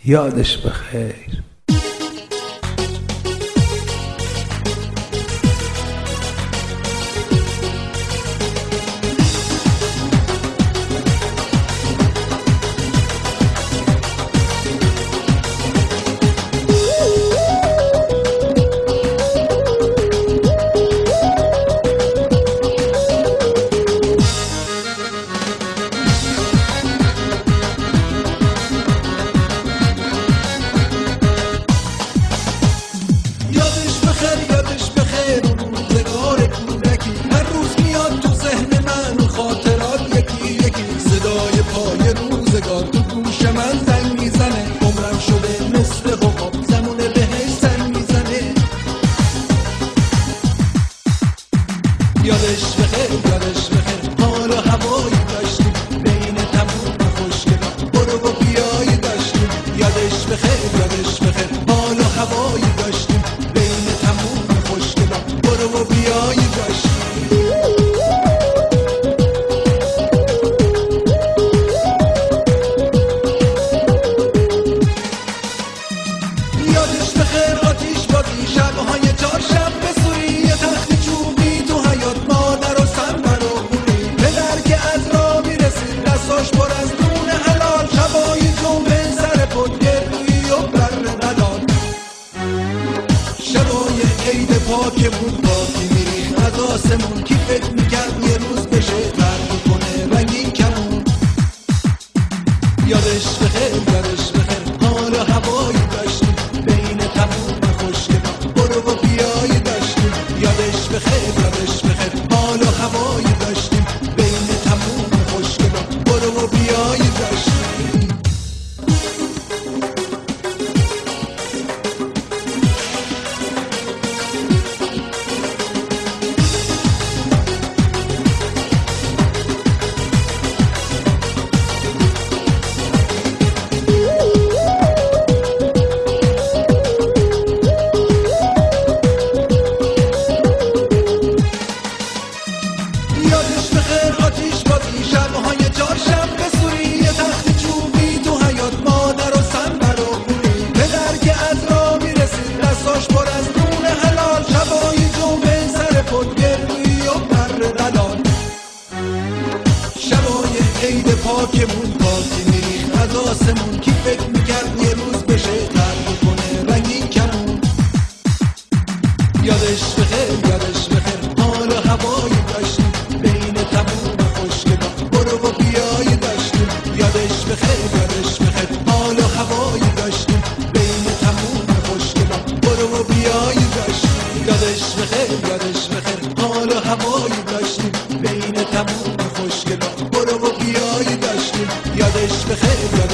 یادش بخیر. یادش بخیر یادش بخیر حال و هوایی داشتیم بین تموم خوشگلا برو و بیایی داشتیم. یادش بخیر یادش بخیر حال و هوایی داشتیم بین تموم خوشگلا برو و بیایی داشتیم. یادش بخیر آتیش بازی شبهای چهارشنبه سوری تخت چوبی تو حیاط مادر و سنبر و خونی پدر که از راه میرسید دستاش پر از نون حلال شبای جمعه سر پد گردویی و بر ندال شبای عید پاکمون پاکی میریخت از آسمون کی فکر میکرد یه روز بشه ترک کنه رنگین کمون. یادش بخیر یادش بخیر حال و هوایی داشتیم بین تموم خوشگلا برو و بیایی داشتیم. یادش بخیر یادش بخیر حال و هوایی داشتیم بین تموم خوشگلا برو و بیایی داشتیم. یادش بخیر آتیش بازی شبهای چهارشنبه سوری تخت چوبی تو حیاط مادر و سنبر و خونی پدر که از راه میرسید دستاش پر از نون حلال شبای جمعه سر پد گردویی و بر ندال شبای عید پاکمون پاکی میریخت از آسمون کی فکر میکرد یه روز بشه ترک کنه رنگین کمون. یادش بخیر یادش بخیر حال و هوایی داشتیم بین تموم خوشگلا برو و بیایی داشتیم. یادش بخیر یادش بخیر حال و هوایی داشتیم بین تموم خوشگلا برو و بیایی داشتیم. یادش بخیر یادش بخیر حال و هوایی داشتیم بین تموم خوشگلا برو و بیایی داشتیم. یادش بخیر